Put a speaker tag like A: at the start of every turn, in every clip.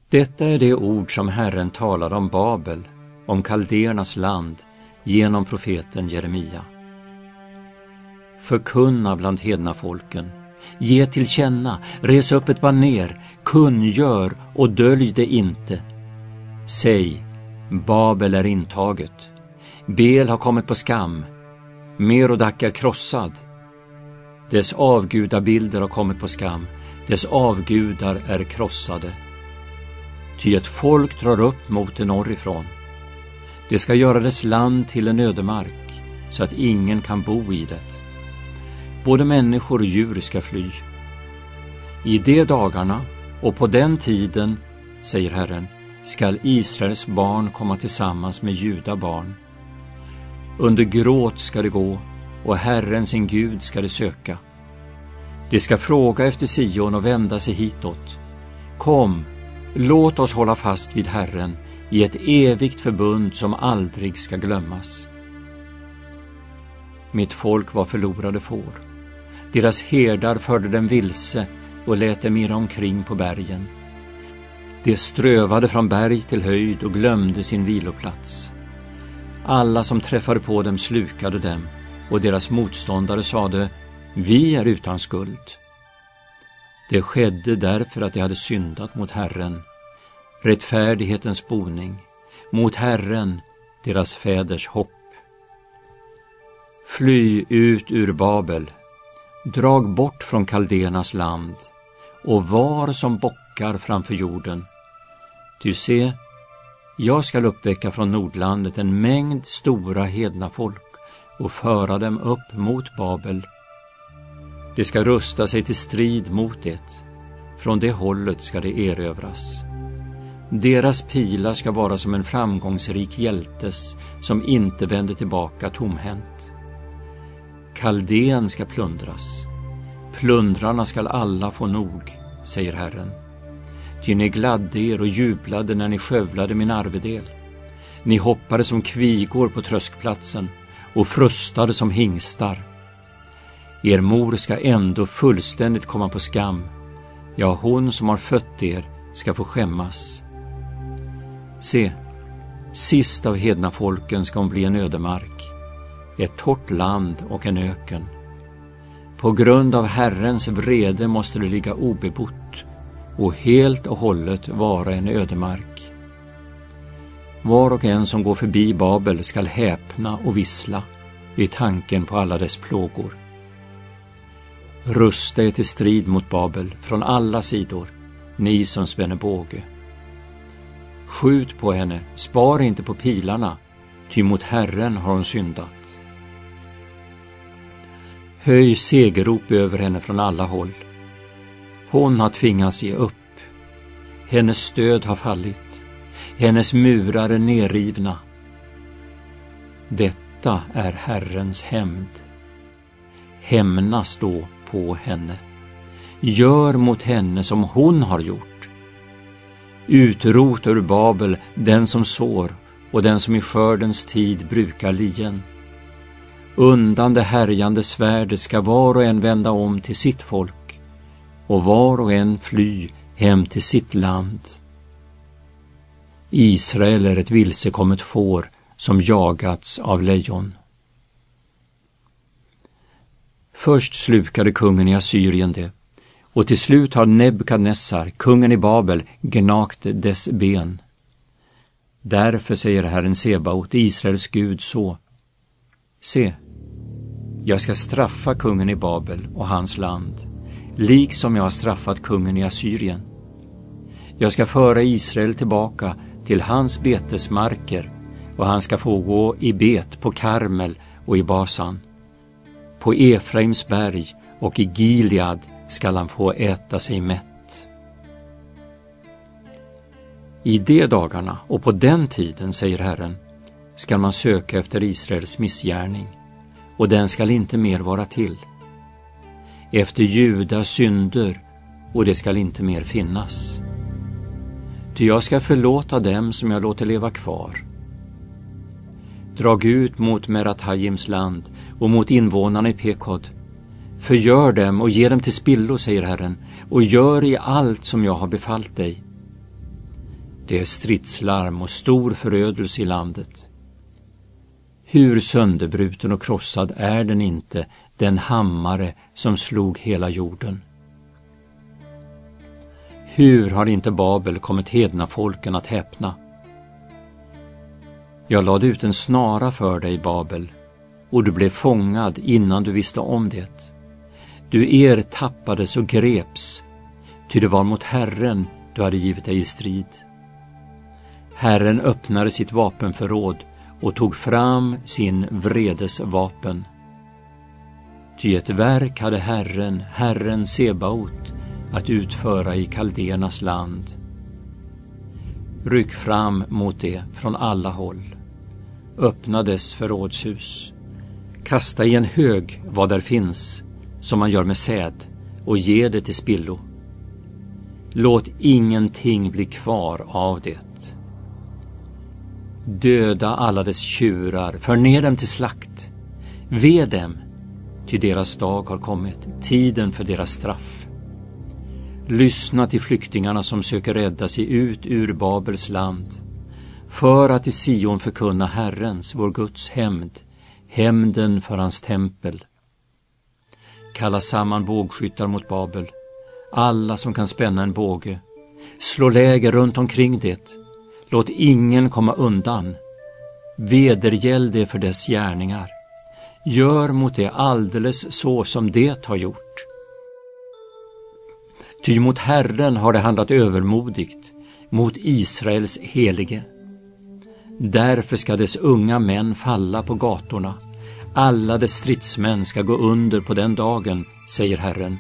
A: Detta är det ord som Herren talade om Babel, om kaldernas land, genom profeten Jeremia. Förkunna bland hedna folken, ge till känna, res upp ett baner, kungör och dölj det inte. Säg, Babel är intaget, Bel har kommit på skam, Merodak är krossad. Dess avgudabilder har kommit på skam, dess avgudar är krossade. Ty ett folk drar upp mot det norrifrån. Det ska göra dess land till en ödemark, så att ingen kan bo i det. Både människor och djur ska fly. I de dagarna och på den tiden, säger Herren, skall Israels barn komma tillsammans med Juda barn. Under gråt ska det gå, och Herren sin Gud ska det söka. De ska fråga efter Sion och vända sig hitåt. Kom, låt oss hålla fast vid Herren i ett evigt förbund som aldrig ska glömmas. Mitt folk var förlorade får. Deras herdar förde dem vilse och lät dem irra omkring på bergen. De strövade från berg till höjd och glömde sin viloplats. Alla som träffade på dem slukade dem, och deras motståndare sade, vi är utan skuld. Det skedde därför att de hade syndat mot Herren, rättfärdighetens boning, mot Herren, deras fäders hopp. Fly ut ur Babel, drag bort från kaldernas land, och var som bockar framför jorden. Du se, jag skall uppväcka från Nordlandet en mängd stora hedna folk och föra dem upp mot Babel. De ska rusta sig till strid mot det. Från det hållet ska det erövras. Deras pilar ska vara som en framgångsrik hjältes som inte vänder tillbaka tomhänt. Kaldén ska plundras. Plundrarna ska alla få nog, säger Herren. Ty ni gladde er och jublade när ni skövlade min arvedel. Ni hoppade som kvigor på tröskplatsen och frustade som hingstar. Er mor ska ändå fullständigt komma på skam. Ja, hon som har fött er ska få skämmas. Se, sist av hedna folken ska hon bli en ödemark, ett torrt land och en öken. På grund av Herrens vrede måste det ligga obebott och helt och hållet vara en ödemark. Var och en som går förbi Babel skall häpna och vissla vid tanken på alla dess plågor. Rusta er till strid mot Babel från alla sidor, ni som spänner båge. Skjut på henne, spara inte på pilarna, ty mot Herren har hon syndat. Höj segerrop över henne från alla håll. Hon har tvingats ge upp. Hennes stöd har fallit. Hennes murar är nerrivna. Detta är Herrens hämnd. Hämnas då på henne. Gör mot henne som hon har gjort. Utrota ur Babel den som sår och den som i skördens tid brukar lien. Undan det härjande svärdet ska var och en vända om till sitt folk och var och en fly hem till sitt land. Israel är ett vilsekommet får som jagats av lejon. Först slukade kungen i Assyrien det, och till slut har Nebukadnessar, kungen i Babel, gnagt dess ben. Därför säger Herren Sebaot, Israels Gud, så: se, jag ska straffa kungen i Babel och hans land, liksom jag har straffat kungen i Assyrien. Jag ska föra Israel tillbaka till hans betesmarker, och han ska få gå i bet på Karmel och i Basan. På Efraims berg och i Gilead skall han få äta sig mätt. I de dagarna och på den tiden, säger Herren, skall man söka efter Israels missgärning, och den skall inte mer vara till. Efter Judas synder, och det skall inte mer finnas. Ty jag ska förlåta dem som jag låter leva kvar. Drag ut mot Merathajims land och mot invånarna i Pekod. Förgör dem och ge dem till spillo, säger Herren, och gör i allt som jag har befallt dig. Det är stridslarm och stor förödelse i landet. Hur sönderbruten och krossad är den inte, den hammare som slog hela jorden? Hur har inte Babel kommit hedna folken att häpna? Jag lade ut en snara för dig, Babel, och du blev fångad innan du visste om det. Du ertappades och greps, ty det var mot Herren du hade givit dig i strid. Herren öppnade sitt vapenförråd och tog fram sin vredesvapen. Ty ett verk hade Herren Sebaot, att utföra i Kaldernas land. Ryck fram mot det från alla håll. Öppna dess förrådshus. Kasta i en hög vad där finns, som man gör med säd, och ge det till spillo. Låt ingenting bli kvar av det. Döda alla dess tjurar, för ner dem till slakt. Ve dem, ty deras dag har kommit, tiden för deras straff. Lyssna till flyktingarna som söker rädda sig ut ur Babels land, för att i Sion förkunna Herrens, vår Guds hämnd, hämnden för hans tempel. Kalla samman bågskyttar mot Babel, alla som kan spänna en båge. Slå läger runt omkring det, låt ingen komma undan. Vedergäll det för dess gärningar. Gör mot det alldeles så som det har gjort. Ty mot Herren har det handlat övermodigt, mot Israels helige. Därför ska dess unga män falla på gatorna. Alla dess stridsmän ska gå under på den dagen, säger Herren.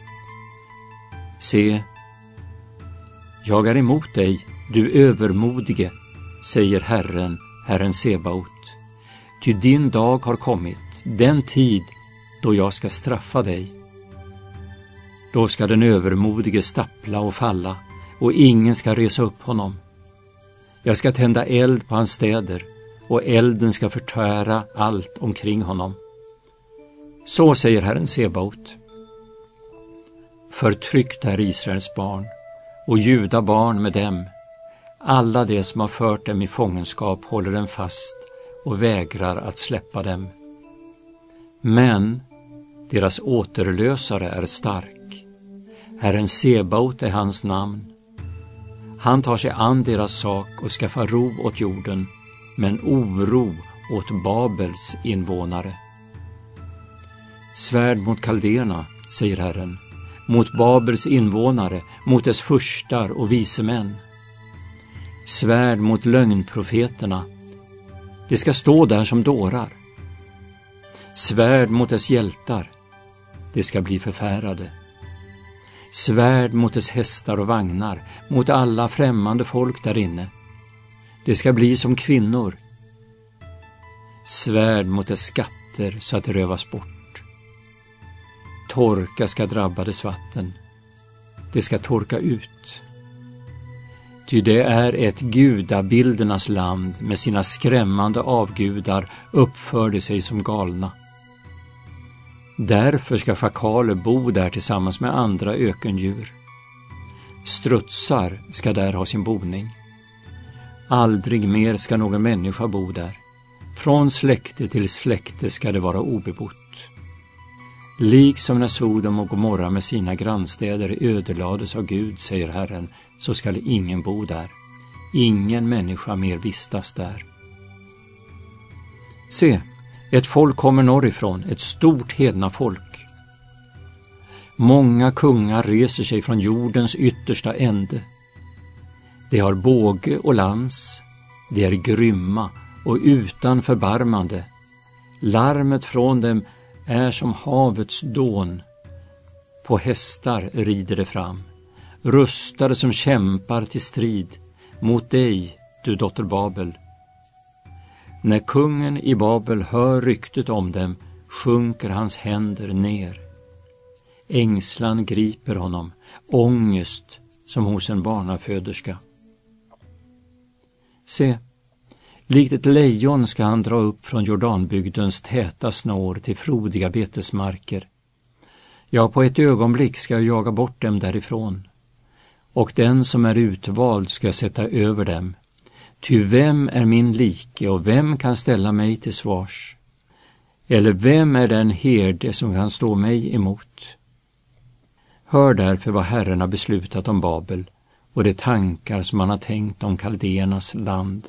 A: Se, jag är emot dig, du övermodige, säger Herren Sebaot. Ty din dag har kommit, den tid då jag ska straffa dig. Då ska den övermodige stappla och falla, och ingen ska resa upp honom. Jag ska tända eld på hans städer, och elden ska förtära allt omkring honom. Så säger Herren Sebaot. Förtryckt är Israels barn, och Juda barn med dem. Alla de som har fört dem i fångenskap håller dem fast och vägrar att släppa dem. Men deras återlösare är stark. Herren Sebaot är hans namn. Han tar sig an deras sak och skaffar ro åt jorden, men oro åt Babels invånare. Svärd mot Kalderna, säger Herren, mot Babels invånare, mot dess furstar och visemän. Svärd mot lögnprofeterna, de ska stå där som dårar. Svärd mot dess hjältar, de ska bli förfärade. Svärd mot dess hästar och vagnar, mot alla främmande folk där inne. Det ska bli som kvinnor. Svärd mot dess skatter så att det rövas bort. Torka ska drabba dess vatten. Det ska torka ut. Ty det är ett gudabildernas land, med sina skrämmande avgudar uppförde sig som galna. Därför ska schakaler bo där tillsammans med andra ökendjur. Strutsar ska där ha sin boning. Aldrig mer ska någon människa bo där. Från släkte till släkte ska det vara obebott. Liksom när Sodom och Gomorra med sina grannstäder ödelades av Gud, säger Herren, så skall ingen bo där. Ingen människa mer vistas där. Se, ett folk kommer norrifrån, ett stort hedna folk. Många kungar reser sig från jordens yttersta ände. De har båge och lans, de är grymma och utan förbarmande. Larmet från dem är som havets dån. På hästar rider det fram, rustade som kämpar till strid mot dig, du dotter Babel. När kungen i Babel hör ryktet om dem sjunker hans händer ner. Ängslan griper honom, ångest som hos en barnaföderska. Se, likt ett lejon ska han dra upp från Jordanbygdens täta snår till frodiga betesmarker. Ja, på ett ögonblick ska jag jaga bort dem därifrån. och den som är utvald ska jag sätta över dem. Ty vem är min like och vem kan ställa mig till svars? Eller vem är den herde som kan stå mig emot? Hör därför vad Herren har beslutat om Babel och de tankar som han har tänkt om Kaldéernas land.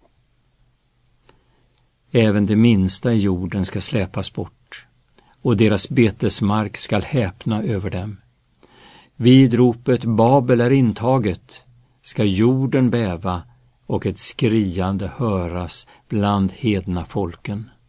A: Även det minsta i jorden ska släpas bort, och deras betesmark skall häpna över dem. Vid ropet Babel är intaget ska jorden bäva och ett skriande höras bland hedna folken.